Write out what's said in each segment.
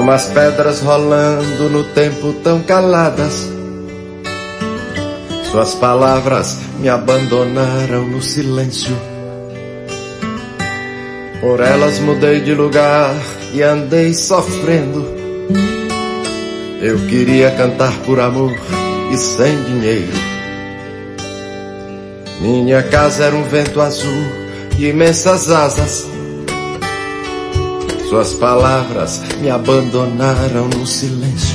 como as pedras rolando no tempo tão caladas. Suas palavras me abandonaram no silêncio. Por elas mudei de lugar e andei sofrendo. Eu queria cantar por amor e sem dinheiro. Minha casa era um vento azul de imensas asas. Suas palavras me abandonaram no silêncio.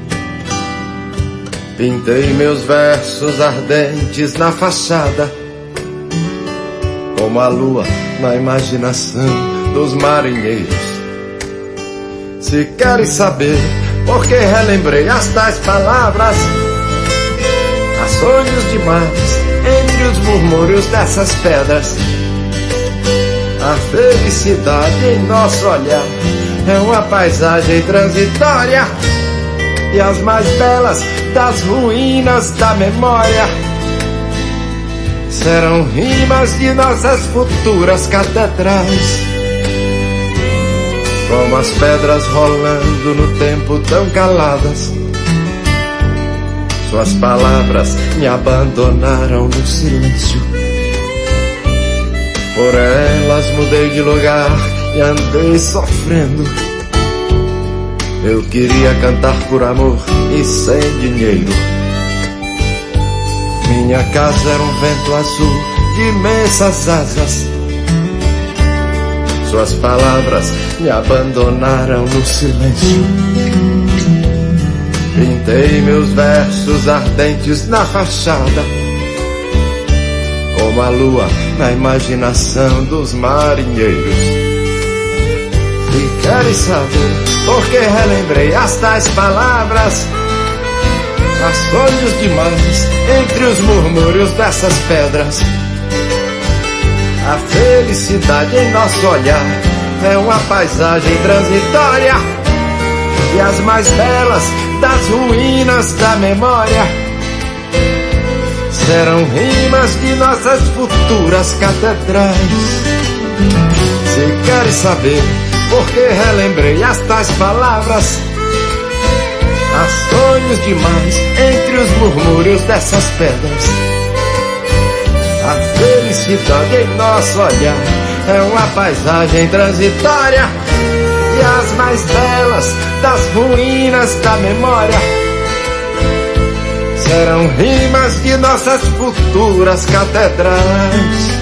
Pintei meus versos ardentes na fachada, como a lua na imaginação dos marinheiros. Se queres saber por que relembrei as tais palavras, há sonhos demais entre os murmúrios dessas pedras. A felicidade em nosso olhar é uma paisagem transitória, e as mais belas das ruínas da memória serão rimas de nossas futuras catedrais. Como as pedras rolando no tempo tão caladas, suas palavras me abandonaram no silêncio. Por elas mudei de lugar e andei sofrendo. Eu queria cantar por amor e sem dinheiro. Minha casa era um vento azul de imensas asas. Suas palavras me abandonaram no silêncio. Pintei meus versos ardentes na fachada, como a lua na imaginação dos marinheiros. E queres saber por que relembrei as tais palavras? Há sonhos demais entre os murmúrios dessas pedras. A felicidade em nosso olhar é uma paisagem transitória, e as mais belas das ruínas da memória serão rimas de nossas futuras catedrais. Se queres saber por que relembrei as tais palavras, há sonhos demais entre os murmúrios dessas pedras. A felicidade em nosso olhar é uma paisagem transitória, e as mais belas das ruínas da memória serão rimas de nossas futuras catedrais.